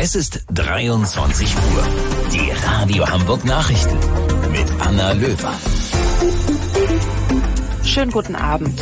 Es ist 23 Uhr. Die Radio Hamburg Nachrichten mit Anna Löwer. Schönen guten Abend.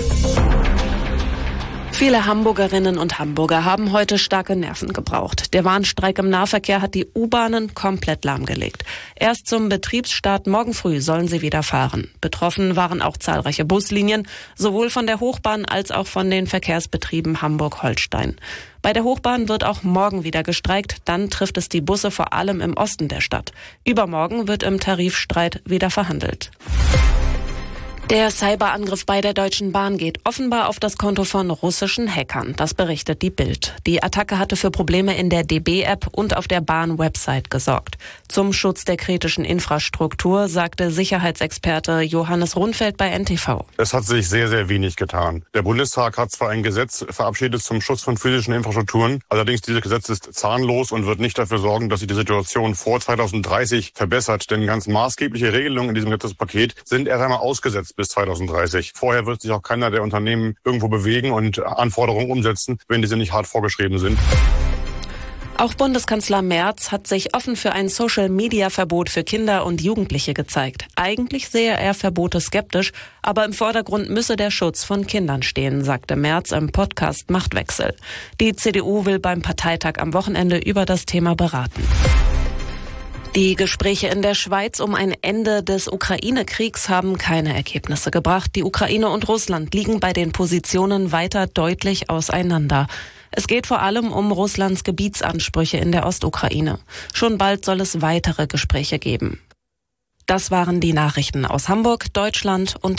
Viele Hamburgerinnen und Hamburger haben heute starke Nerven gebraucht. Der Warnstreik im Nahverkehr hat die U-Bahnen komplett lahmgelegt. Erst zum Betriebsstart morgen früh sollen sie wieder fahren. Betroffen waren auch zahlreiche Buslinien, sowohl von der Hochbahn als auch von den Verkehrsbetrieben Hamburg-Holstein. Bei der Hochbahn wird auch morgen wieder gestreikt, dann trifft es die Busse vor allem im Osten der Stadt. Übermorgen wird im Tarifstreit wieder verhandelt. Der Cyberangriff bei der Deutschen Bahn geht offenbar auf das Konto von russischen Hackern. Das berichtet die Bild. Die Attacke hatte für Probleme in der DB-App und auf der Bahn-Website gesorgt. Zum Schutz der kritischen Infrastruktur sagte Sicherheitsexperte Johannes Rundfeld bei NTV. Es hat sich sehr, sehr wenig getan. Der Bundestag hat zwar ein Gesetz verabschiedet zum Schutz von physischen Infrastrukturen, allerdings dieses Gesetz ist zahnlos und wird nicht dafür sorgen, dass sich die Situation vor 2030 verbessert. Denn ganz maßgebliche Regelungen in diesem Gesetzespaket sind erst einmal ausgesetzt bis 2030. Vorher wird sich auch keiner der Unternehmen irgendwo bewegen und Anforderungen umsetzen, wenn diese nicht hart vorgeschrieben sind. Auch Bundeskanzler Merz hat sich offen für ein Social-Media-Verbot für Kinder und Jugendliche gezeigt. Eigentlich sehe er Verbote skeptisch, aber im Vordergrund müsse der Schutz von Kindern stehen, sagte Merz im Podcast Machtwechsel. Die CDU will beim Parteitag am Wochenende über das Thema beraten. Die Gespräche in der Schweiz um ein Ende des Ukraine-Kriegs haben keine Ergebnisse gebracht. Die Ukraine und Russland liegen bei den Positionen weiter deutlich auseinander. Es geht vor allem um Russlands Gebietsansprüche in der Ostukraine. Schon bald soll es weitere Gespräche geben. Das waren die Nachrichten aus Hamburg, Deutschland und